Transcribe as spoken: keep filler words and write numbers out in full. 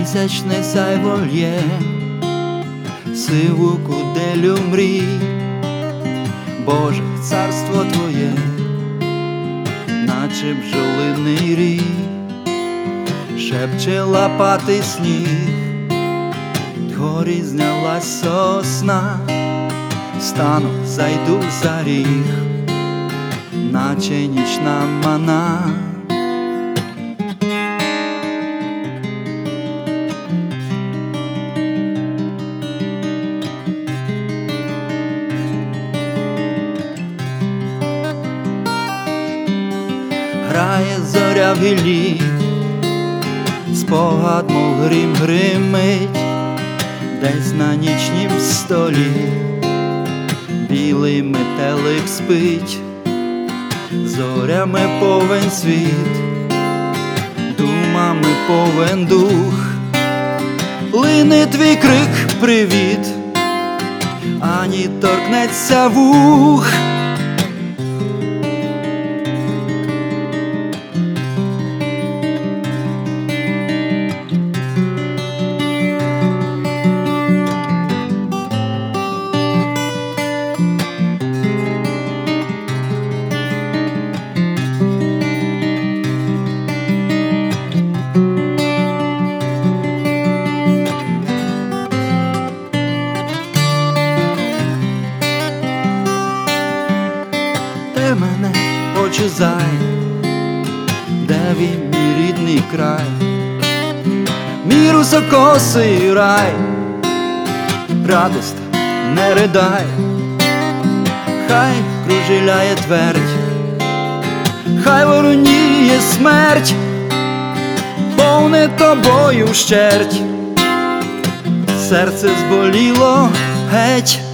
місячне сяйво лє сиву куделю мрій. Боже, царство Твоє, наче бджолиний рій, шепче лопатий сніг, вгорі знялась сосна, стану, зайду за ріг, наче нічна мана. Грає зоря в гіллі, спогад, мов грім гримить, десь на нічнім столі білий метелик спить. Зорями повен світ, думами повен дух, лине твій крик привіт, ані торкнеться вух. Ти мене почузай, де він мій рідний край, мій русокосий рай, радость, не ридай, хай кружеляє твердь, хай вороніє смерть, повне тобою вщерть, серце зболіло геть.